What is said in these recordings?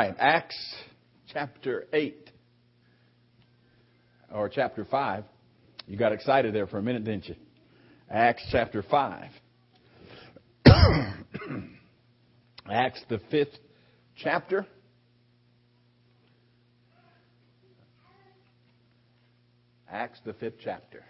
Acts chapter 8 or chapter 5. You got excited there for a minute, didn't you? Acts chapter 5. Acts the 5th chapter. Acts the 5th chapter.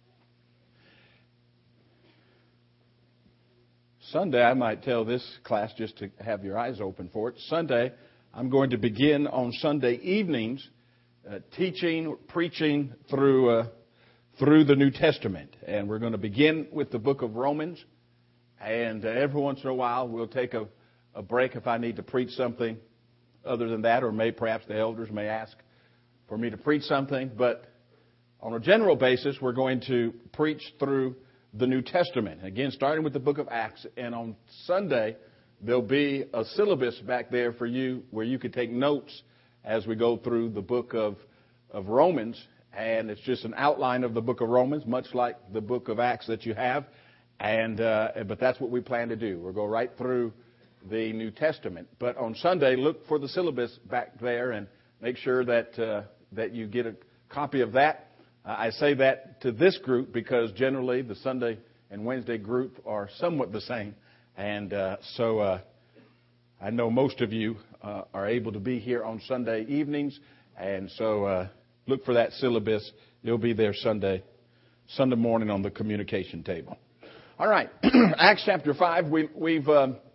Sunday, I might tell this class just to have your eyes open for it. Sunday, I'm going to begin on Sunday evenings preaching through the New Testament. And we're going to begin with the book of Romans. And every once in a while, we'll take a break if I need to preach something other than that, or perhaps the elders may ask for me to preach something. But on a general basis, we're going to preach through the New Testament. Again, starting with the book of Acts. And on Sunday, there'll be a syllabus back there for you where you can take notes as we go through the book of Romans. And it's just an outline of the book of Romans, much like the book of Acts that you have. But that's what we plan to do. We'll go right through the New Testament. But on Sunday, look for the syllabus back there and make sure that you get a copy of that. I say that to this group because generally the Sunday and Wednesday group are somewhat the same. And so I know most of you are able to be here on Sunday evenings. And so look for that syllabus. It'll be there Sunday morning on the communication table. All right. Acts chapter 5. We've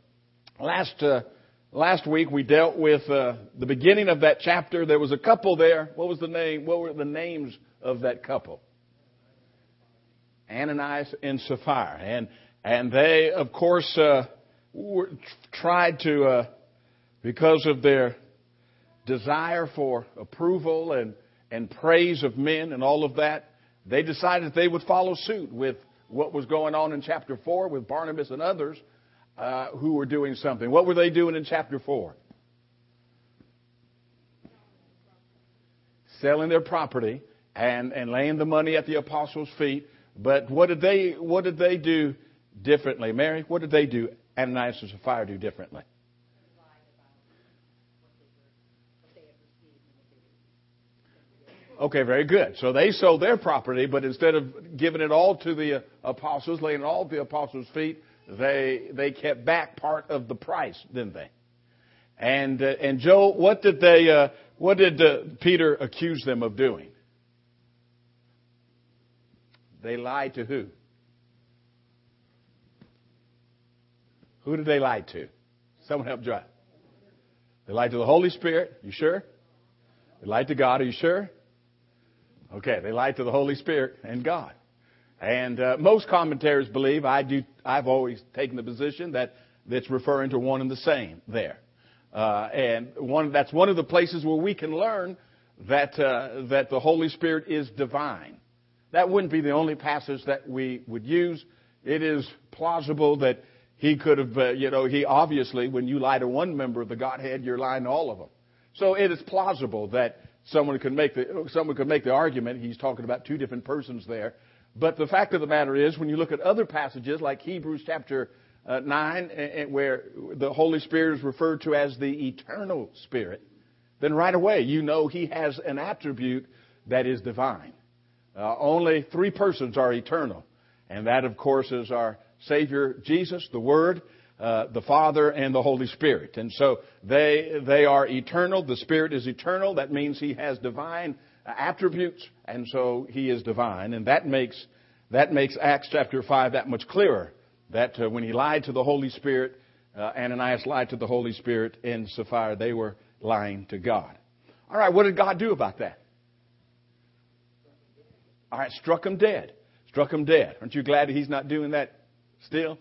last week we dealt with the beginning of that chapter. There was a couple there. What was the name? What were the names of that couple? Ananias and Sapphira. And they, of course, tried to, because of their desire for approval and praise of men and all of that, they decided they would follow suit with what was going on in chapter 4 with Barnabas and others who were doing something. What were they doing in chapter 4? Selling their property and laying the money at the apostles' feet. But what did they do differently? Mary, what did they do? Ananias and Sapphira do differently? Okay, very good. So they sold their property, but instead of giving it all to the apostles, laying it all at the apostles' feet, they kept back part of the price, didn't they? And Joe, what did Peter accuse them of doing? They lied to who? Who did they lie to? Someone help John. They lied to the Holy Spirit. You sure? They lied to God. Are you sure? Okay, they lied to the Holy Spirit and God. And most commentators believe, I've always taken the position that it's referring to one and the same there. That's one of the places where we can learn that the Holy Spirit is divine. That wouldn't be the only passage that we would use. It is plausible that he could have, he obviously, when you lie to one member of the Godhead, you're lying to all of them. So it is plausible that someone could make the argument he's talking about two different persons there. But the fact of the matter is, when you look at other passages like Hebrews chapter 9, where the Holy Spirit is referred to as the eternal Spirit, then right away you know he has an attribute that is divine. Only three persons are eternal. And that, of course, is our Savior Jesus, the Word, the Father, and the Holy Spirit. And so they are eternal. The Spirit is eternal. That means he has divine attributes, and so he is divine. And that makes Acts chapter 5 that much clearer, that when he lied to the Holy Spirit, Ananias lied to the Holy Spirit, and Sapphira, they were lying to God. All right, what did God do about that? All right, struck him dead. Struck him dead. Aren't you glad he's not doing that still?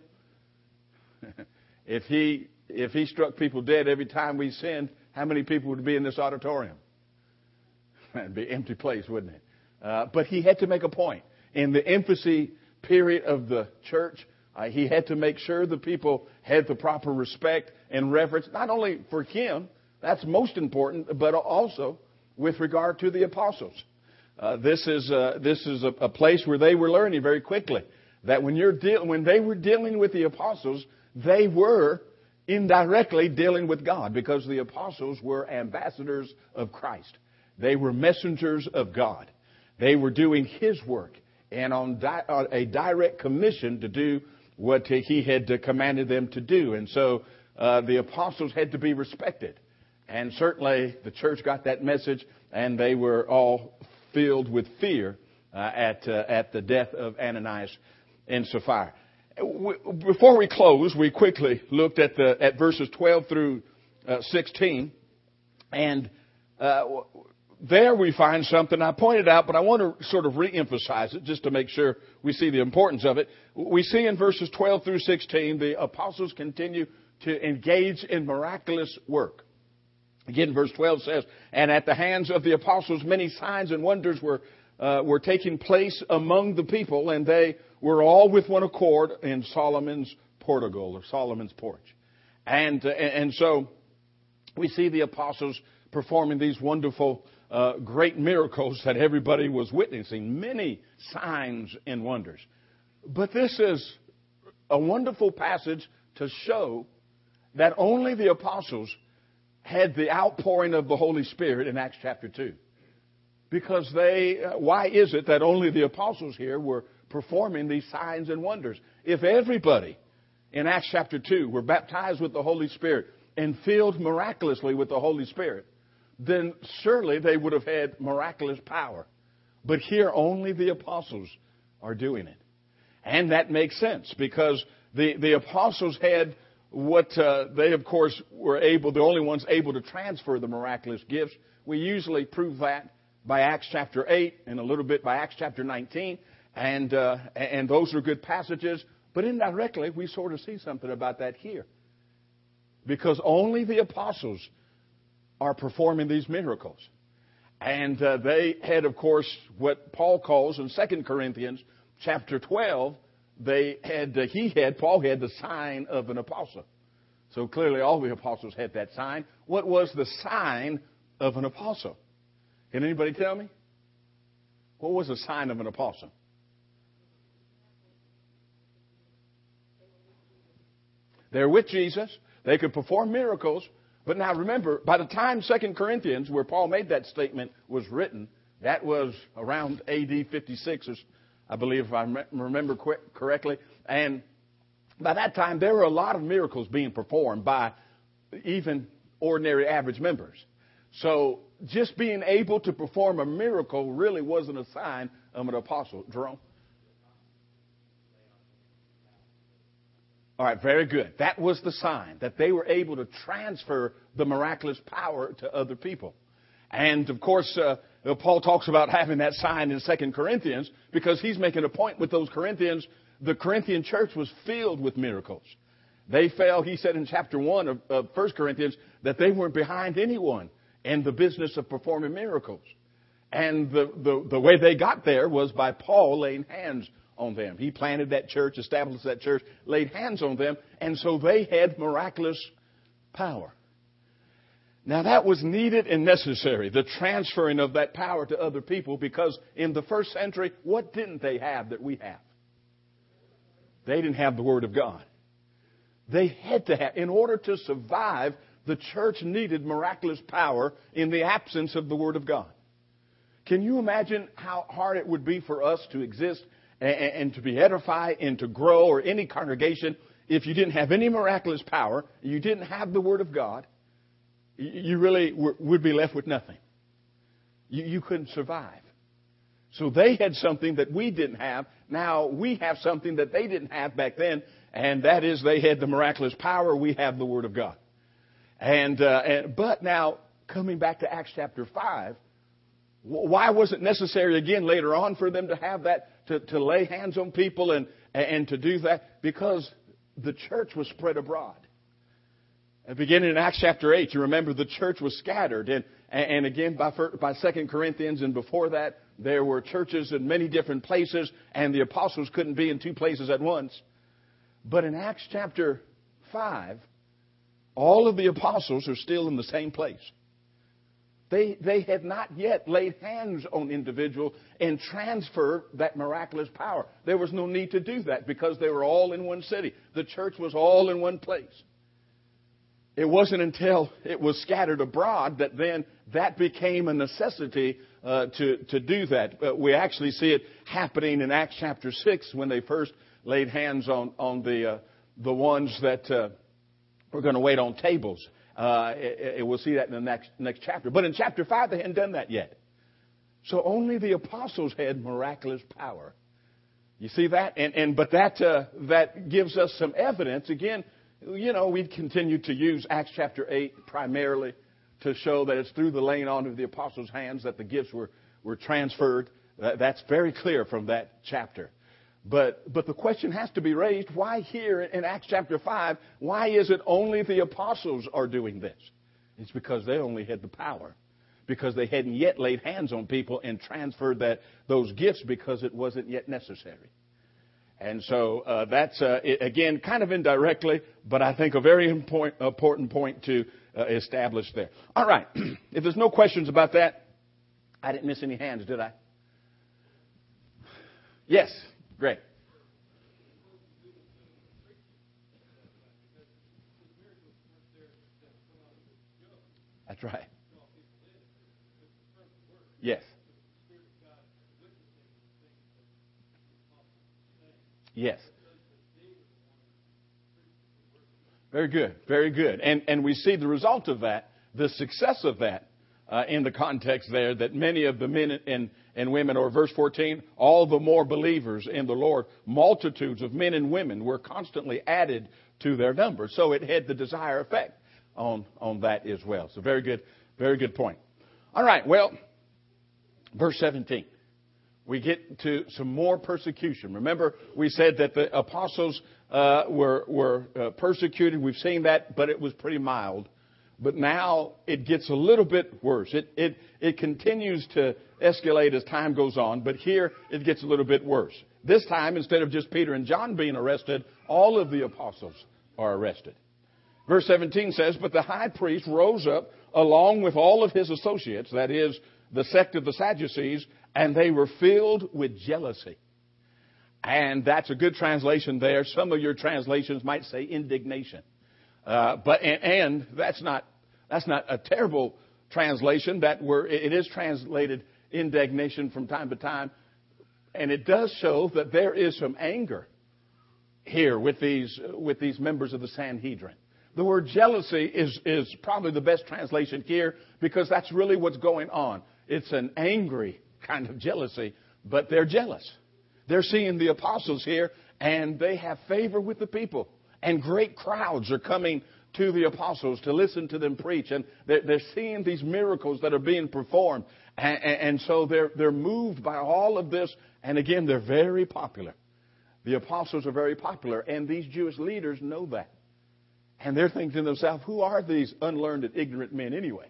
If he struck people dead every time we sinned, how many people would be in this auditorium? It'd be an empty place, wouldn't it? But he had to make a point. In the infancy period of the church, he had to make sure the people had the proper respect and reverence, not only for him, that's most important, but also with regard to the apostles. This is a place where they were learning very quickly that when they were dealing with the apostles, they were indirectly dealing with God, because the apostles were ambassadors of Christ. They were messengers of God. They were doing His work and on a direct commission to do what He had commanded them to do. And so the apostles had to be respected. And certainly the church got that message, and they were all filled with fear at the death of Ananias and Sapphira. Before we close, we quickly looked at verses 12 through 16, and there we find something I pointed out, but I want to sort of re-emphasize it just to make sure we see the importance of it. We see in verses 12 through 16, the apostles continue to engage in miraculous work. Again, verse 12 says, "And at the hands of the apostles many signs and wonders were taking place among the people, and they were all with one accord in Solomon's portico," or Solomon's porch. And so we see the apostles performing these wonderful, great miracles that everybody was witnessing. Many signs and wonders. But this is a wonderful passage to show that only the apostles had the outpouring of the Holy Spirit in Acts chapter 2. Because why is it that only the apostles here were performing these signs and wonders? If everybody in Acts chapter 2 were baptized with the Holy Spirit and filled miraculously with the Holy Spirit, then surely they would have had miraculous power. But here only the apostles are doing it. And that makes sense, because the apostles had what they, of course, were the only ones able to transfer the miraculous gifts. We usually prove that by Acts chapter 8 and a little bit by Acts chapter 19. And those are good passages. But indirectly, we sort of see something about that here. Because only the apostles are performing these miracles. And they had, of course, what Paul calls in 2 Corinthians chapter 12, Paul had the sign of an apostle. So clearly all the apostles had that sign. What was the sign of an apostle? Can anybody tell me? What was the sign of an apostle? They're with Jesus. They could perform miracles. But now remember, by the time 2 Corinthians, where Paul made that statement, was written, that was around AD 56, I believe, if I remember correctly. And by that time, there were a lot of miracles being performed by even ordinary average members. So just being able to perform a miracle really wasn't a sign of an apostle. Jerome? All right, very good. That was the sign, that they were able to transfer the miraculous power to other people. And, of course, Paul talks about having that sign in 2 Corinthians because he's making a point with those Corinthians. The Corinthian church was filled with miracles. They fell, he said in chapter 1 of 1 Corinthians, that they weren't behind anyone in the business of performing miracles. And the way they got there was by Paul laying hands on them. He planted that church, established that church, laid hands on them, and so they had miraculous power. Now that was needed and necessary, the transferring of that power to other people, because in the first century, what didn't they have that we have? They didn't have the Word of God. They had to have, in order to survive, the church needed miraculous power in the absence of the Word of God. Can you imagine how hard it would be for us to exist and to be edified and to grow, or any congregation, if you didn't have any miraculous power, you didn't have the Word of God? You really would be left with nothing. You couldn't survive. So they had something that we didn't have. Now we have something that they didn't have back then, and that is they had the miraculous power. We have the Word of God. But now, coming back to Acts chapter 5, why was it necessary again later on for them to have that, to lay hands on people and to do that? Because the church was spread abroad. And beginning in Acts chapter 8, you remember the church was scattered. And again, by 2 Corinthians and before that, there were churches in many different places, and the apostles couldn't be in two places at once. But in Acts chapter 5, all of the apostles are still in the same place. They had not yet laid hands on individuals and transferred that miraculous power. There was no need to do that because they were all in one city. The church was all in one place. it wasn't until it was scattered abroad that then that became a necessity to do that. We actually see it happening in Acts chapter 6 when they first laid hands on the ones that were going to wait on tables. We'll see that in the next chapter. But in chapter 5, they hadn't done that yet. So only the apostles had miraculous power. You see that? But that gives us some evidence. Again, we continue to use Acts chapter 8 primarily to show that it's through the laying on of the apostles' hands that the gifts were transferred. That's very clear from that chapter. But the question has to be raised, why here in Acts chapter 5, why is it only the apostles are doing this? It's because they only had the power. Because they hadn't yet laid hands on people and transferred those gifts because it wasn't yet necessary. And so that's, again, kind of indirectly, but I think a very important point to establish there. All right. If there's no questions about that, I didn't miss any hands, did I? Yes. Great. That's right. Yes. Yes. Very good. Very good. And we see the result of that, the success of that, in the context there, that many of the men and women, or verse 14, all the more believers in the Lord, multitudes of men and women were constantly added to their number. So it had the desired effect on that as well. So very good point. All right. Well, verse 17. We get to some more persecution. Remember, we said that the apostles were persecuted. We've seen that, but it was pretty mild. But now it gets a little bit worse. It continues to escalate as time goes on, but here it gets a little bit worse. This time, instead of just Peter and John being arrested, all of the apostles are arrested. Verse 17 says, "But the high priest rose up along with all of his associates," that is, the sect of the Sadducees, "and they were filled with jealousy." And that's a good translation there. Some of your translations might say indignation. But that's not a terrible translation. It is translated indignation from time to time. And it does show that there is some anger here with these members of the Sanhedrin. The word jealousy is probably the best translation here because that's really what's going on. It's an angry kind of jealousy, but they're jealous. They're seeing the apostles here, and they have favor with the people. And great crowds are coming to the apostles to listen to them preach. And they're seeing these miracles that are being performed. And so they're moved by all of this. And again, they're very popular. The apostles are very popular. And these Jewish leaders know that. And they're thinking to themselves, who are these unlearned and ignorant men anyway?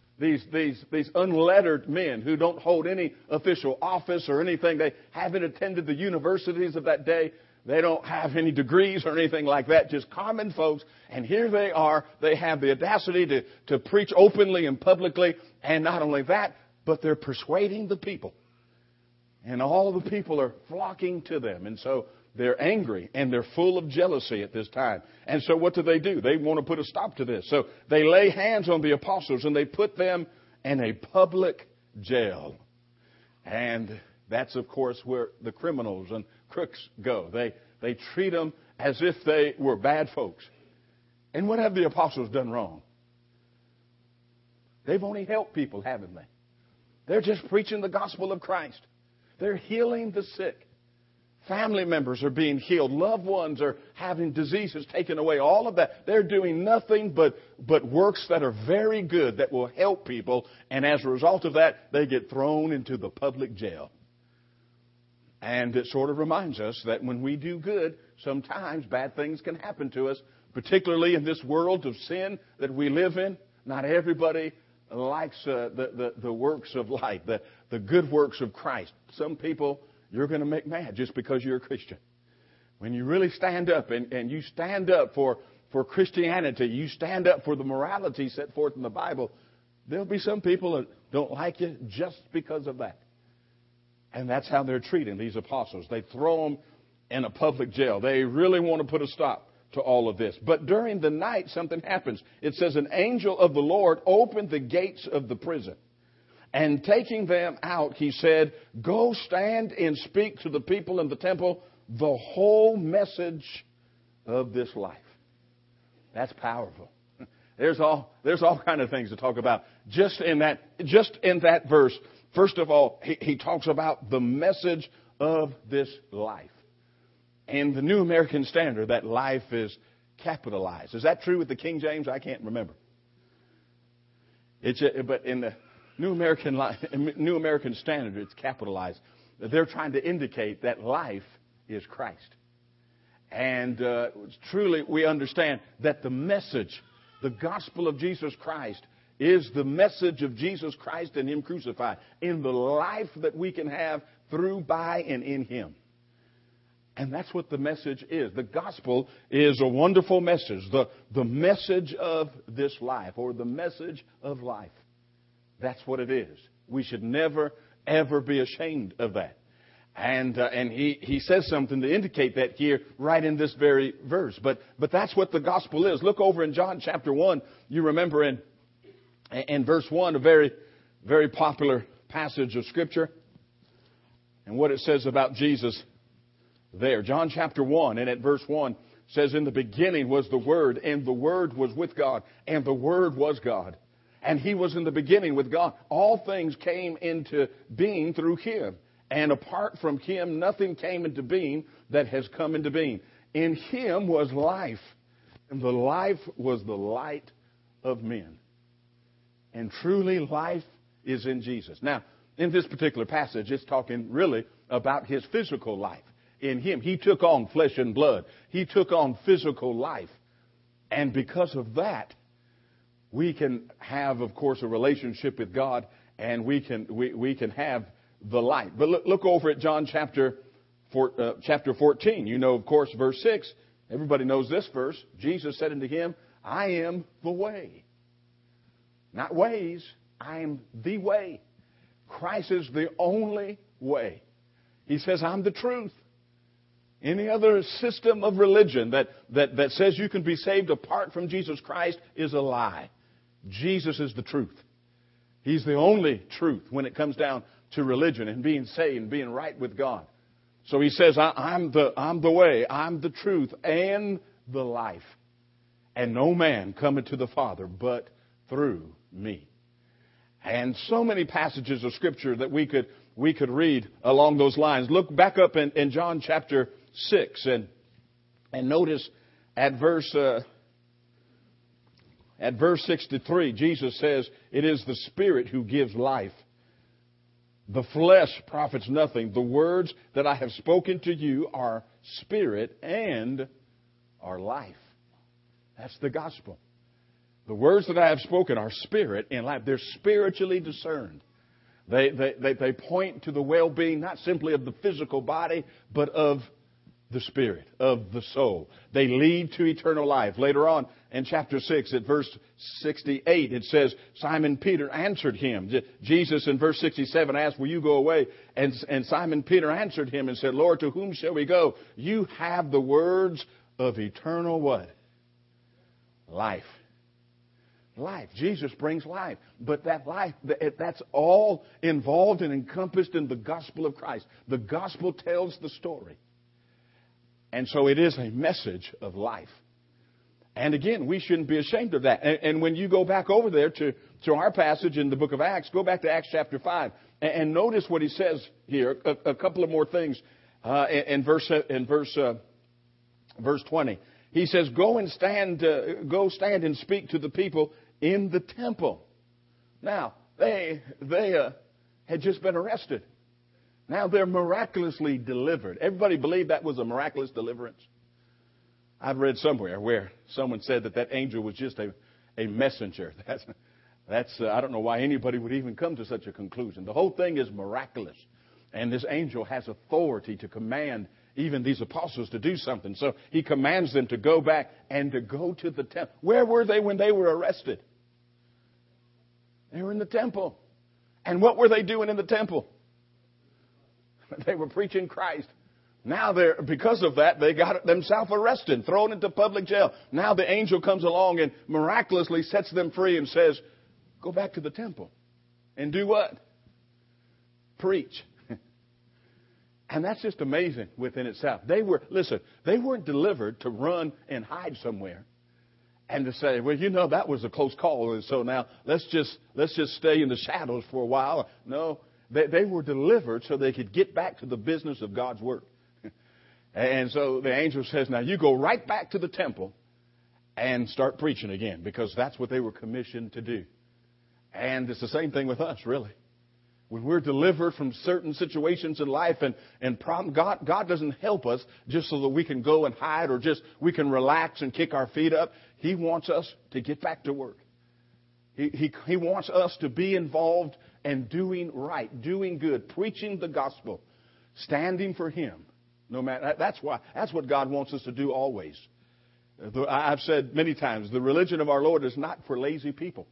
These unlettered men who don't hold any official office or anything. They haven't attended the universities of that day. They don't have any degrees or anything like that. Just common folks. And here they are. They have the audacity to preach openly and publicly. And not only that, but they're persuading the people. And all the people are flocking to them. And so they're angry and they're full of jealousy at this time. And so what do? They want to put a stop to this. So they lay hands on the apostles and they put them in a public jail. And that's, of course, where the criminals and crooks go. They treat them as if they were bad folks. And what have the apostles done wrong? They've only helped people, haven't they? They're just preaching the gospel of Christ. They're healing the sick. Family members are being healed. Loved ones are having diseases taken away. All of that. They're doing nothing but works that are very good that will help people. And as a result of that, they get thrown into the public jail. And it sort of reminds us that when we do good, sometimes bad things can happen to us, particularly in this world of sin that we live in. Not everybody likes the works of light, the good works of Christ. Some people you're going to make mad just because you're a Christian. When you really stand up and you stand up for Christianity, you stand up for the morality set forth in the Bible, there'll be some people that don't like you just because of that. And that's how they're treating these apostles. They throw them in a public jail. They really want to put a stop to all of this. But during the night, something happens. It says, an angel of the Lord opened the gates of the prison. And taking them out, he said, go stand and speak to the people in the temple the whole message of this life. That's powerful. There's all kind of things to talk about. Just in that verse, first of all, he talks about the message of this life. In the New American Standard, that life is capitalized. Is that true with the King James? I can't remember. But in the New American Standard, it's capitalized. They're trying to indicate that life is Christ. And truly, we understand that the message, the gospel of Jesus Christ, is the message of Jesus Christ and Him crucified in the life that we can have through, by, and in Him. And that's what the message is. The gospel is a wonderful message. The message of this life, or the message of life. That's what it is. We should never, ever be ashamed of that. And he says something to indicate that here, right in this very verse. But that's what the gospel is. Look over in John chapter 1. You remember in verse 1, a very, very popular passage of Scripture. And what it says about Jesus there. John chapter 1, and at verse 1 says, in the beginning was the Word, and the Word was with God, and the Word was God. And He was in the beginning with God. All things came into being through Him. And apart from Him, nothing came into being that has come into being. In Him was life, and the life was the light of men. And truly, life is in Jesus. Now, in this particular passage, it's talking really about His physical life. In Him, He took on flesh and blood. He took on physical life. And because of that, we can have, of course, a relationship with God, and we can have the light. But look over at John chapter 14. You know, of course, verse 6. Everybody knows this verse. Jesus said unto him, I am the way. Not ways. I am the way. Christ is the only way. He says, I'm the truth. Any other system of religion that says you can be saved apart from Jesus Christ is a lie. Jesus is the truth. He's the only truth when it comes down to religion and being saved and being right with God. So He says, I'm the way, I'm the truth, and the life. And no man cometh to the Father but through me. And so many passages of Scripture that we could read along those lines. Look back up in John chapter 6 and notice at verse 63, Jesus says, it is the Spirit who gives life. The flesh profits nothing. The words that I have spoken to you are spirit and are life. That's the gospel. The words that I have spoken are spirit and life. They're spiritually discerned. They point to the well-being not simply of the physical body, but of the spirit, of the soul. They lead to eternal life. Later on in chapter 6 at verse 68, it says, Simon Peter answered him. Jesus in verse 67 asked, will you go away? And Simon Peter answered him and said, Lord, to whom shall we go? You have the words of eternal what? Life. Life. Jesus brings life. But that life, that's all involved and encompassed in the gospel of Christ. The gospel tells the story. And so it is a message of life. And again, we shouldn't be ashamed of that. And when you go back over there to our passage in the book of Acts, go back to Acts chapter 5 and notice what he says here. A couple of more things in verse 20. He says, go stand and speak to the people in the temple. Now, they had just been arrested. Now they're miraculously delivered. Everybody believed that was a miraculous deliverance? I've read somewhere where someone said that angel was just a messenger. That's I don't know why anybody would even come to such a conclusion. The whole thing is miraculous. And this angel has authority to command even these apostles to do something. So he commands them to go back and to go to the temple. Where were they when they were arrested? They were in the temple. And what were they doing in the temple? They were preaching Christ. Now because of that, they got themselves arrested, thrown into public jail. Now the angel comes along and miraculously sets them free and says, go back to the temple and do what? Preach. And that's just amazing within itself. They weren't delivered to run and hide somewhere and to say, well, that was a close call, and so now let's just stay in the shadows for a while. No, they were delivered so they could get back to the business of God's work. And so the angel says, now you go right back to the temple and start preaching again, because that's what they were commissioned to do. And it's the same thing with us, really. When we're delivered from certain situations in life and problems, God doesn't help us just so that we can go and hide or just we can relax and kick our feet up. He wants us to get back to work. He wants us to be involved and doing right, doing good, preaching the gospel, standing for Him. No matter, that's what God wants us to do always. I've said many times, the religion of our Lord is not for lazy people.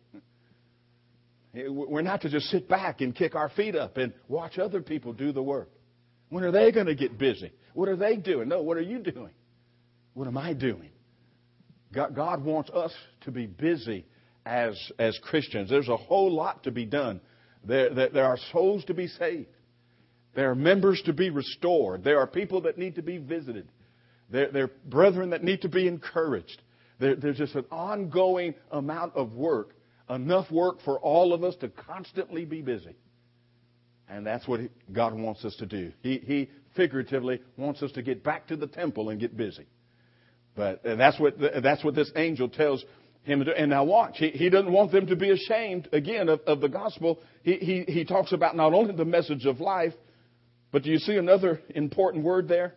We're not to just sit back and kick our feet up and watch other people do the work. When are they going to get busy? What are they doing? No, what are you doing? What am I doing? God wants us to be busy as Christians. There's a whole lot to be done. There are souls to be saved. There are members to be restored. There are people that need to be visited. There are brethren that need to be encouraged. There's just an ongoing amount of work. Enough work for all of us to constantly be busy. And that's what God wants us to do. He figuratively wants us to get back to the temple and get busy. But that's what this angel tells him to do. And now watch. He doesn't want them to be ashamed, again, of the gospel. He talks about not only the message of life, but do you see another important word there?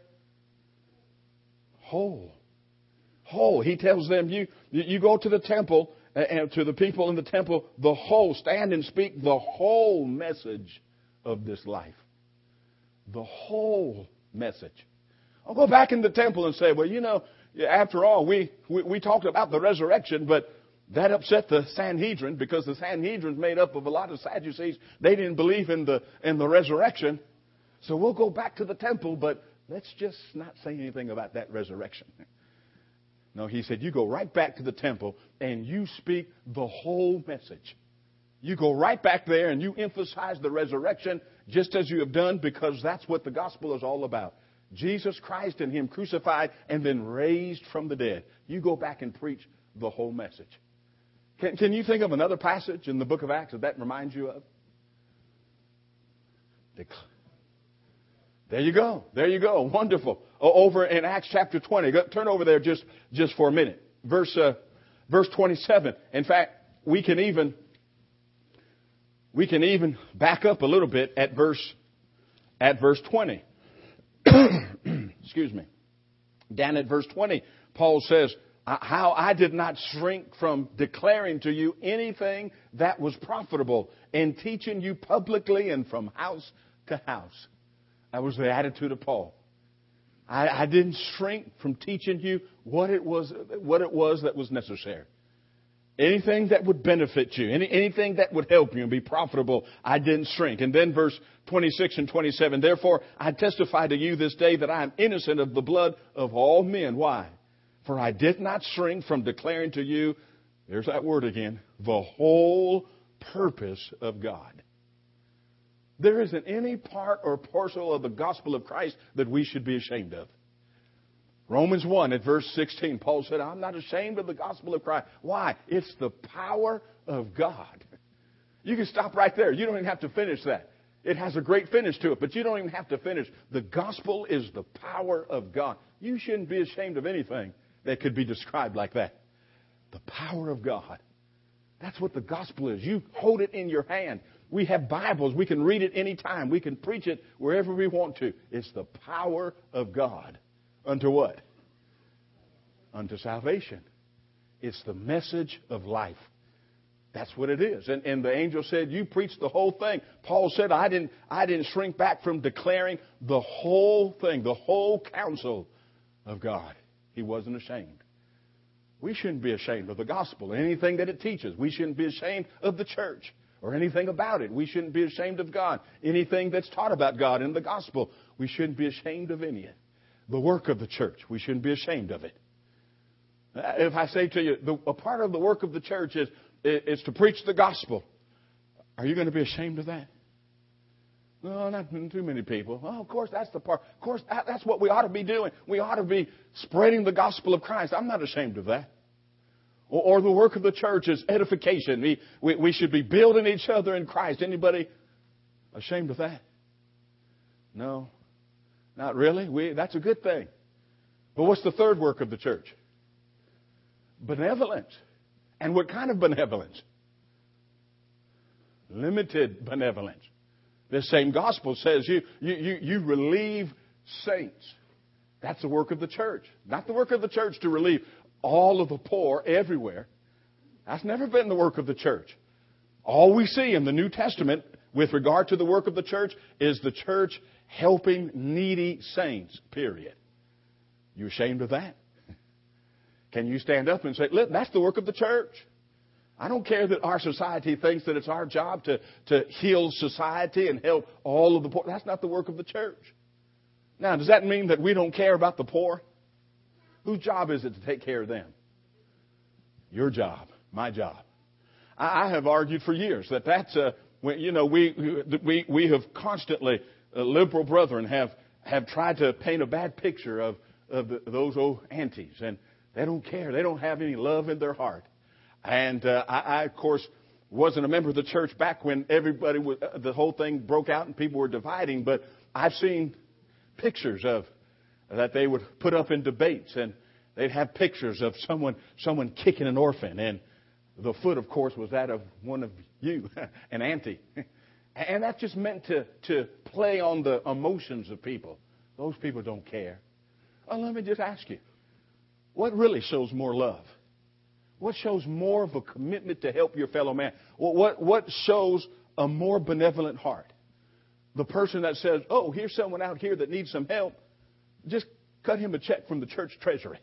Whole. Whole. He tells them, you go to the temple, and to the people in the temple, stand and speak the whole message of this life. The whole message. I'll go back in the temple and say, well, after all, we talked about the resurrection, but that upset the Sanhedrin, because the Sanhedrin's made up of a lot of Sadducees. They didn't believe in the resurrection. So we'll go back to the temple, but let's just not say anything about that resurrection. No, he said, you go right back to the temple and you speak the whole message. You go right back there and you emphasize the resurrection just as you have done, because that's what the gospel is all about. Jesus Christ and Him crucified and then raised from the dead. You go back and preach the whole message. Can you think of another passage in the book of Acts that reminds you of? There you go. There you go. Wonderful. Over in Acts chapter 20. Turn over there just for a minute. Verse 27. In fact, we can even back up a little bit at verse 20. Excuse me. Down at verse 20, Paul says, how I did not shrink from declaring to you anything that was profitable, and teaching you publicly and from house to house. That was the attitude of Paul. I didn't shrink from teaching you what it was that was necessary. Anything that would benefit you, anything that would help you and be profitable, I didn't shrink. And then verse 26 and 27, therefore I testify to you this day that I am innocent of the blood of all men. Why? For I did not shrink from declaring to you, there's that word again, the whole purpose of God. There isn't any part or parcel of the gospel of Christ that we should be ashamed of. Romans 1 at verse 16, Paul said, I'm not ashamed of the gospel of Christ. Why? It's the power of God. You can stop right there. You don't even have to finish that. It has a great finish to it, but you don't even have to finish. The gospel is the power of God. You shouldn't be ashamed of anything that could be described like that. The power of God. That's what the gospel is. You hold it in your hand. We have Bibles. We can read it anytime. We can preach it wherever we want to. It's the power of God. Unto what? Unto salvation. It's the message of life. That's what it is. And the angel said, you preach the whole thing. Paul said, I didn't shrink back from declaring the whole thing, the whole counsel of God. He wasn't ashamed. We shouldn't be ashamed of the gospel, anything that it teaches. We shouldn't be ashamed of the church or anything about it. We shouldn't be ashamed of God. Anything that's taught about God in the gospel, we shouldn't be ashamed of any of it. the work of the church. We shouldn't be ashamed of it. If I say to you, a part of the work of the church is to preach the gospel, are you going to be ashamed of that? No, not too many people. Well, of course, that's the part. Of course, that's what we ought to be doing. We ought to be spreading the gospel of Christ. I'm not ashamed of that. Or the work of the church is edification. We should be building each other in Christ. Anybody ashamed of that? No, not really. That's a good thing. But what's the third work of the church? Benevolence. And what kind of benevolence? Limited benevolence. This same gospel says you relieve saints. That's the work of the church. Not the work of the church to relieve all of the poor everywhere. That's never been the work of the church. All we see in the New Testament with regard to the work of the church is the church helping needy saints, period. You ashamed of that? Can you stand up and say, look, that's the work of the church? I don't care that our society thinks that it's our job to heal society and help all of the poor. That's not the work of the church. Now, does that mean that we don't care about the poor? Whose job is it to take care of them? Your job, my job. I have argued for years that that's we have constantly liberal brethren have tried to paint a bad picture of those old aunties, and they don't care. They don't have any love in their heart. And I, of course, wasn't a member of the church back when the whole thing broke out and people were dividing. But I've seen pictures of that they would put up in debates, and they'd have pictures of someone kicking an orphan, and the foot, of course, was that of one of you, an auntie. And that's just meant to play on the emotions of people. Those people don't care. Oh, let me just ask you, what really shows more love? What shows more of a commitment to help your fellow man? What shows a more benevolent heart? The person that says, oh, here's someone out here that needs some help. Just cut him a check from the church treasury.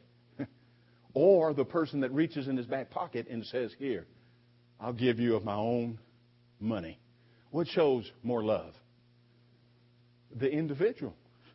Or the person that reaches in his back pocket and says, here, I'll give you of my own money. What shows more love? The individual.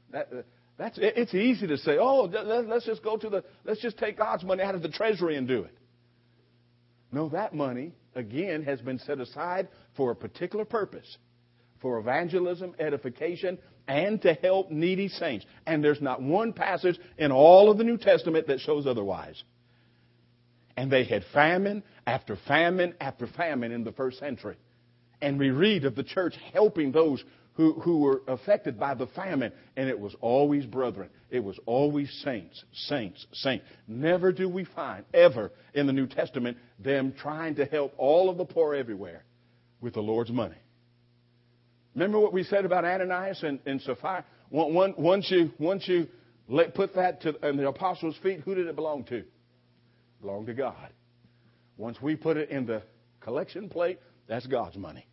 It's easy to say, oh, let's just take God's money out of the treasury and do it. No, that money, again, has been set aside for a particular purpose. For evangelism, edification, and to help needy saints. And there's not one passage in all of the New Testament that shows otherwise. And they had famine after famine after famine in the first century. And we read of the church helping those who were affected by the famine. And it was always brethren. It was always saints, saints, saints. Never do we find, ever, in the New Testament, them trying to help all of the poor everywhere with the Lord's money. Remember what we said about Ananias and Sapphira? Once you put that in the apostles' feet, who did it belong to? It belonged to God. Once we put it in the collection plate, that's God's money.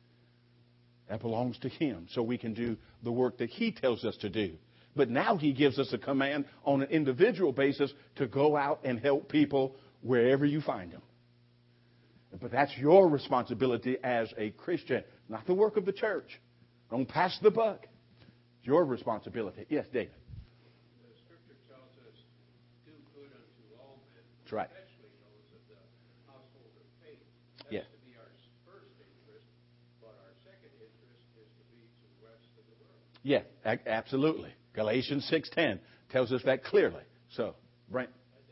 That belongs to Him, so we can do the work that He tells us to do. But now He gives us a command on an individual basis to go out and help people wherever you find them. But that's your responsibility as a Christian, not the work of the church. Don't pass the buck. It's your responsibility. Yes, David. The Scripture tells us, do good unto all men. That's right. Especially those of the household of faith. That's Yes. to be our first interest, but our second interest is to be to the rest of the world. Yeah, absolutely. Galatians 6:10 tells us that clearly. So, Brent.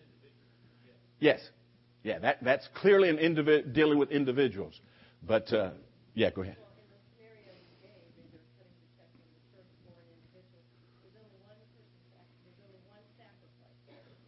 Yes. Yeah, that's clearly dealing with individuals. But, yeah, go ahead. Well, in the scenario you gave, they're cutting the check from the church for an individual. There's only one sacrifice.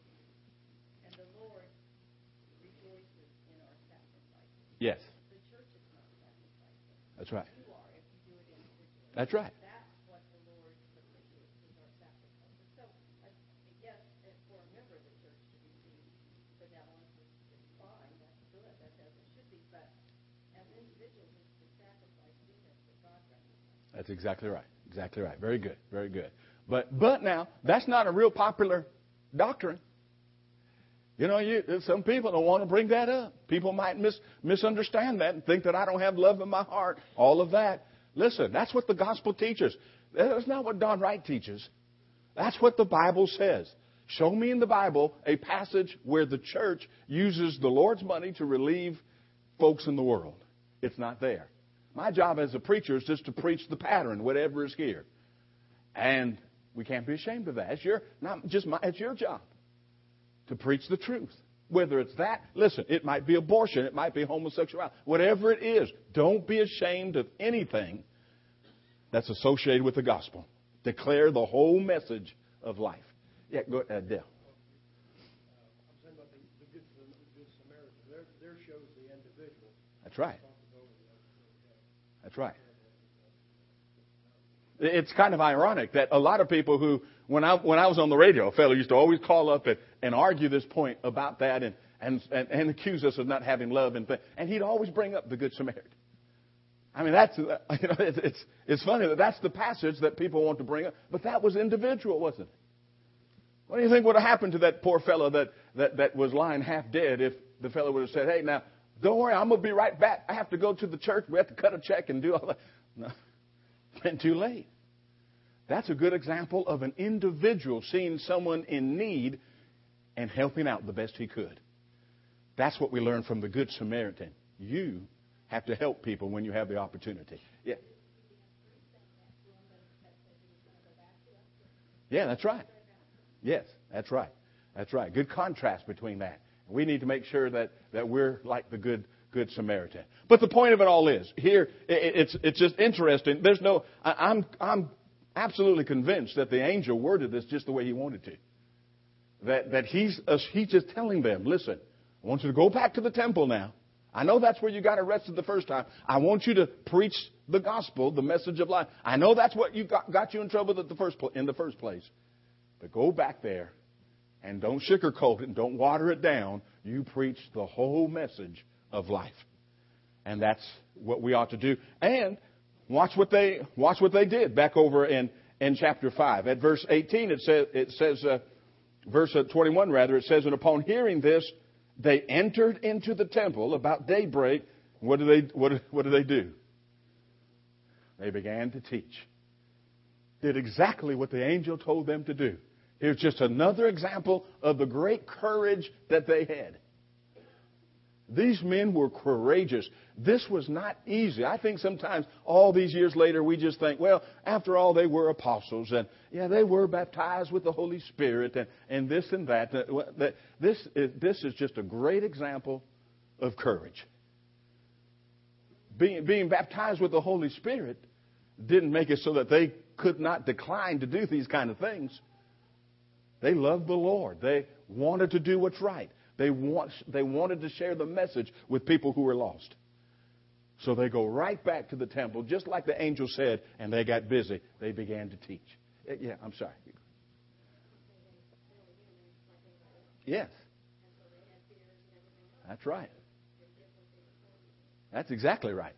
And the Lord rejoices in our sacrifices. Yes. The church is not sacrificing. That's right. You are if you do it individually. That's right. That's what the Lord appreciates is our sacrifices. So, yes, for a member of the church to receive benevolence is fine. That's good. That's as it should be. But as individuals, it's the sacrifice we make that God recognizes. That's exactly right. Exactly right. Very good. Very good. But now, that's not a real popular doctrine. You know, some people don't want to bring that up. People might misunderstand that and think that I don't have love in my heart. All of that. Listen, that's what the gospel teaches. That's not what Don Wright teaches. That's what the Bible says. Show me in the Bible a passage where the church uses the Lord's money to relieve folks in the world. It's not there. My job as a preacher is just to preach the pattern, whatever is here. And we can't be ashamed of that. It's your job to preach the truth. Whether it's that, listen, it might be abortion, it might be homosexuality, whatever it is, don't be ashamed of anything that's associated with the gospel. Declare the whole message of life. Yeah, go ahead, Dale. I'm saying about the Good Samaritan. There shows the individual. That's right. That's right. It's kind of ironic that a lot of people who, when I was on the radio, a fellow used to always call up and argue this point about that and accuse us of not having love and he'd always bring up the Good Samaritan. I mean, it's funny that that's the passage that people want to bring up, but that was individual, wasn't it? What do you think would have happened to that poor fellow that was lying half dead if the fellow would have said, hey, now, don't worry, I'm going to be right back. I have to go to the church. We have to cut a check and do all that. No, it's been too late. That's a good example of an individual seeing someone in need and helping out the best he could. That's what we learn from the Good Samaritan. You have to help people when you have the opportunity. Yeah. Yeah, that's right. Yes, that's right. That's right. Good contrast between that. We need to make sure that we're like the Good Samaritan. But the point of it all is, here, it's just interesting. I'm absolutely convinced that the angel worded this just the way he wanted to. That he's just telling them, listen, I want you to go back to the temple now. I know that's where you got arrested the first time. I want you to preach the gospel, the message of life. I know that's what you got you in trouble in the first place. But go back there and don't sugarcoat it and don't water it down. You preach the whole message of life. And that's what we ought to do. And watch what they did back over in chapter 5. At verse 18, it says verse 21 rather, it says, and upon hearing this, they entered into the temple about daybreak. What do they do? They began to teach. Did exactly what the angel told them to do. Here's just another example of the great courage that they had. These men were courageous. This was not easy. I think sometimes all these years later we just think, well, after all, they were apostles. And, yeah, they were baptized with the Holy Spirit and this and that. This is just a great example of courage. Being baptized with the Holy Spirit didn't make it so that they could not decline to do these kind of things. They loved the Lord. They wanted to do what's right. They wanted to share the message with people who were lost. So they go right back to the temple, just like the angel said, and they got busy. They began to teach. Yeah, I'm sorry. Yes. That's right. That's exactly right.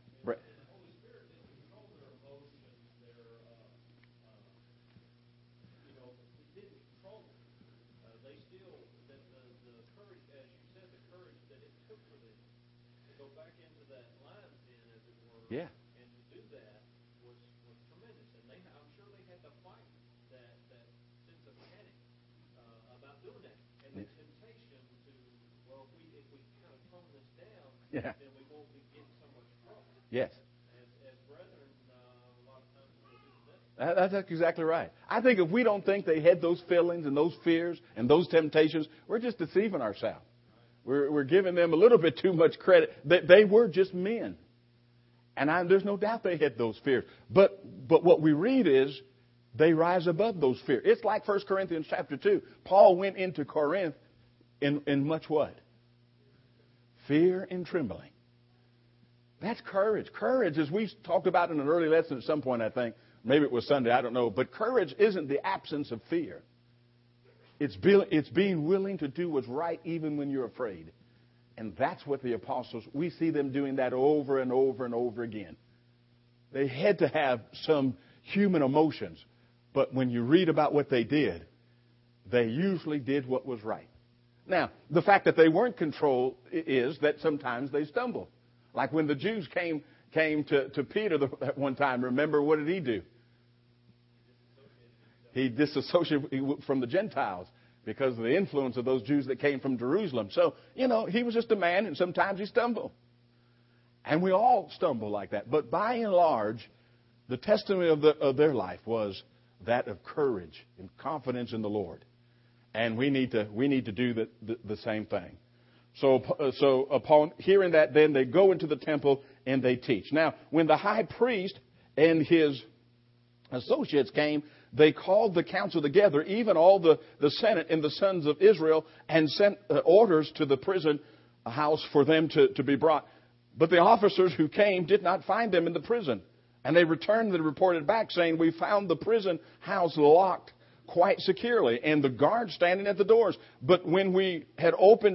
Yeah. And to do that was tremendous. And I'm sure they had to fight that sense of panic about doing that. And the temptation to, well, if we kind of tone this down, then we won't be getting so much trouble. Yes. As brethren, a lot of times we'll do that. That's exactly right. I think if we don't think they had those feelings and those fears and those temptations, we're just deceiving ourselves. We're giving them a little bit too much credit. They were just men. And there's no doubt they had those fears. But what we read is they rise above those fears. It's like 1 Corinthians chapter 2. Paul went into Corinth in much what? Fear and trembling. That's courage. Courage, as we talked about in an early lesson at some point, I think. Maybe it was Sunday, I don't know. But courage isn't the absence of fear. It's being willing to do what's right even when you're afraid. And that's what the apostles, we see them doing that over and over and over again. They had to have some human emotions. But when you read about what they did, they usually did what was right. Now, the fact that they weren't controlled is that sometimes they stumble. Like when the Jews came to Peter at one time, remember, what did he do? He disassociated from the Gentiles because of the influence of those Jews that came from Jerusalem. So, he was just a man, and sometimes he stumbled. And we all stumble like that. But by and large, the testimony of their life was that of courage and confidence in the Lord. And we need to do the same thing. So upon hearing that, then they go into the temple and they teach. Now, when the high priest and his associates came, they called the council together, even all the Senate and the sons of Israel, and sent orders to the prison house for them to be brought. But the officers who came did not find them in the prison. And they returned and reported back, saying, "We found the prison house locked quite securely, and the guards standing at the doors. But when we had opened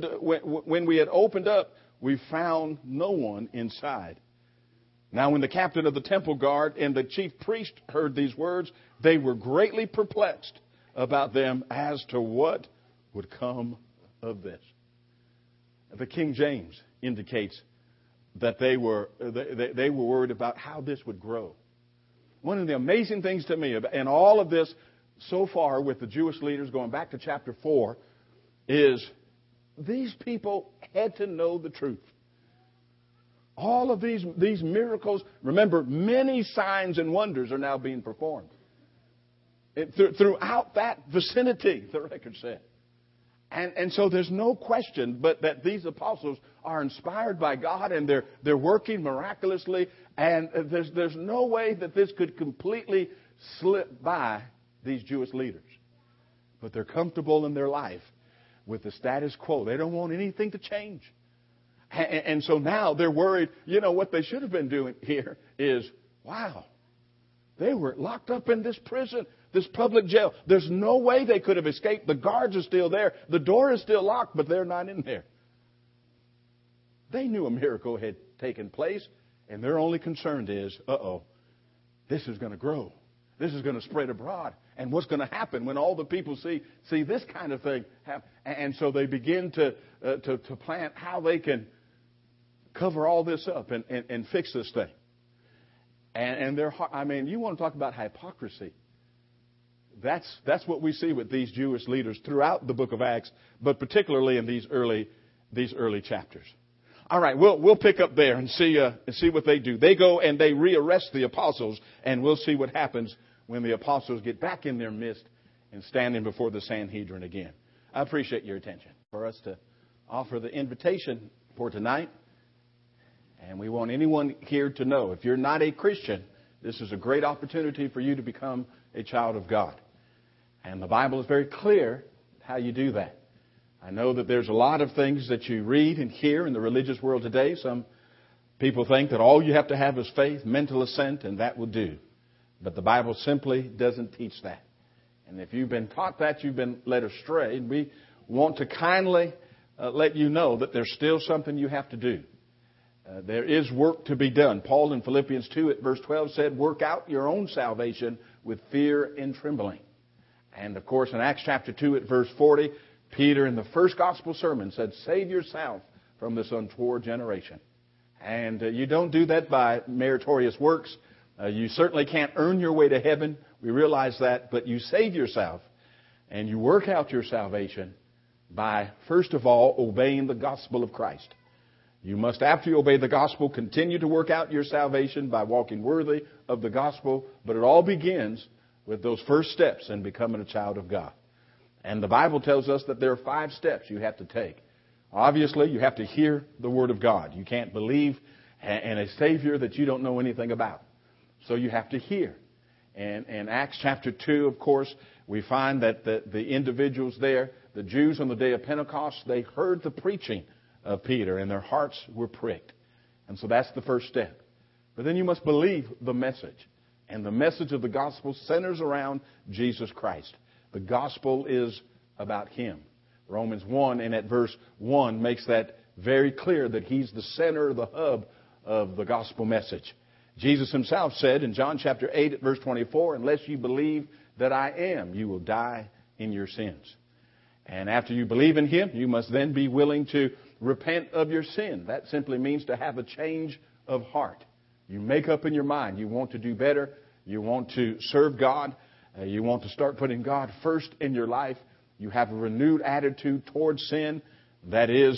up, we found no one inside." Now when the captain of the temple guard and the chief priest heard these words, they were greatly perplexed about them as to what would come of this. The King James indicates that they were worried about how this would grow. One of the amazing things to me in all of this so far with the Jewish leaders, going back to chapter 4, is these people had to know the truth. All of these miracles, remember, many signs and wonders are now being performed. Throughout that vicinity, the record said. And so there's no question but that these apostles are inspired by God, and they're working miraculously, and there's no way that this could completely slip by these Jewish leaders. But they're comfortable in their life with the status quo. They don't want anything to change. And so now they're worried. What they should have been doing here is, wow, they were locked up in this prison, this public jail. There's no way they could have escaped. The guards are still there. The door is still locked, but they're not in there. They knew a miracle had taken place, and their only concern is, this is going to grow. This is going to spread abroad. And what's going to happen when all the people see this kind of thing happen? And so they begin to plan how they can cover all this up and fix this thing. And you want to talk about hypocrisy. That's what we see with these Jewish leaders throughout the book of Acts, but particularly in these early chapters. All right, we'll pick up there and see what they do. They go and they rearrest the apostles, and we'll see what happens when the apostles get back in their midst and standing before the Sanhedrin again. I appreciate your attention. For us to offer the invitation for tonight, and we want anyone here to know, if you're not a Christian, this is a great opportunity for you to become a child of God. And the Bible is very clear how you do that. I know that there's a lot of things that you read and hear in the religious world today. Some people think that all you have to have is faith, mental assent, and that will do. But the Bible simply doesn't teach that. And if you've been taught that, you've been led astray. And we want to kindly let you know that there's still something you have to do. There is work to be done. Paul in Philippians 2 at verse 12 said, "Work out your own salvation with fear and trembling." And of course in Acts chapter 2 at verse 40, Peter in the first gospel sermon said, "Save yourself from this untoward generation." And you don't do that by meritorious works. You certainly can't earn your way to heaven. We realize that. But you save yourself and you work out your salvation by, first of all, obeying the gospel of Christ. You must, after you obey the gospel, continue to work out your salvation by walking worthy of the gospel. But it all begins with those first steps in becoming a child of God. And the Bible tells us that there are 5 steps you have to take. Obviously, you have to hear the Word of God. You can't believe in a Savior that you don't know anything about. So you have to hear. And in Acts chapter 2, of course, we find that the individuals there, the Jews on the day of Pentecost, they heard the preaching of Peter and their hearts were pricked. And so that's the first step. But then you must believe the message. And the message of the gospel centers around Jesus Christ. The gospel is about Him. Romans 1 and at verse 1 makes that very clear that He's the center, the hub of the gospel message. Jesus Himself said in John chapter 8 at verse 24, "Unless you believe that I am, you will die in your sins." And after you believe in Him, you must then be willing to repent of your sin. That simply means to have a change of heart. You make up in your mind you want to do better. You want to serve God. You want to start putting God first in your life. You have a renewed attitude towards sin. That is,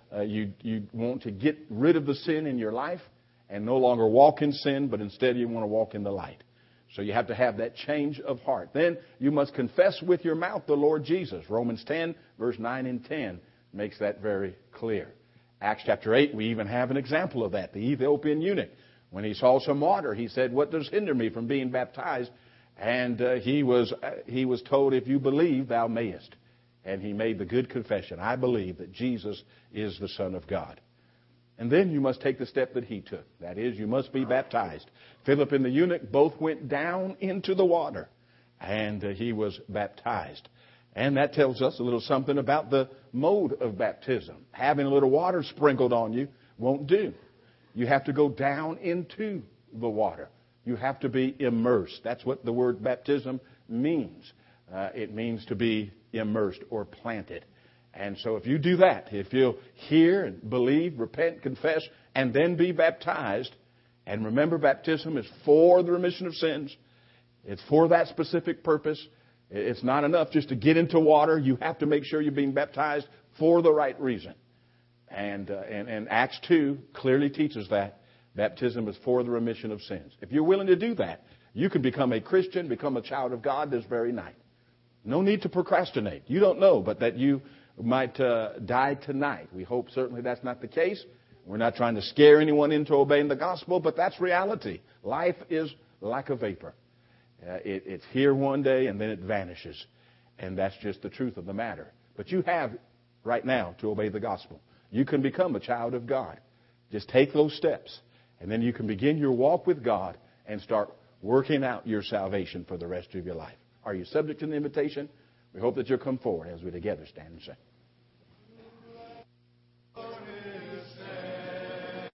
you want to get rid of the sin in your life and no longer walk in sin, but instead you want to walk in the light. So you have to have that change of heart. Then you must confess with your mouth the Lord Jesus. Romans 10, verse 9 and 10 makes that very clear. Acts chapter 8, we even have an example of that. The Ethiopian eunuch, when he saw some water, he said, "What does hinder me from being baptized?" And he was told, "If you believe, thou mayest." And he made the good confession, "I believe that Jesus is the Son of God." And then you must take the step that he took. That is, you must be baptized. Philip and the eunuch both went down into the water, and he was baptized. And that tells us a little something about the mode of baptism. Having a little water sprinkled on you won't do. You have to go down into the water. You have to be immersed. That's what the word baptism means. It means to be immersed or planted. And so if you do that, if you'll hear and believe, repent, confess, and then be baptized, and remember, baptism is for the remission of sins. It's for that specific purpose. It's not enough just to get into water. You have to make sure you're being baptized for the right reason. And Acts 2 clearly teaches that. Baptism is for the remission of sins. If you're willing to do that, you can become a Christian, become a child of God this very night. No need to procrastinate. You don't know, but that you might die tonight. We hope certainly that's not the case. We're not trying to scare anyone into obeying the gospel, but that's reality. Life is like a vapor. It's here one day and then it vanishes. And that's just the truth of the matter. But you have right now to obey the gospel. You can become a child of God. Just take those steps. And then you can begin your walk with God and start working out your salvation for the rest of your life. Are you subject to the invitation? We hope that you'll come forward as we together stand and sing.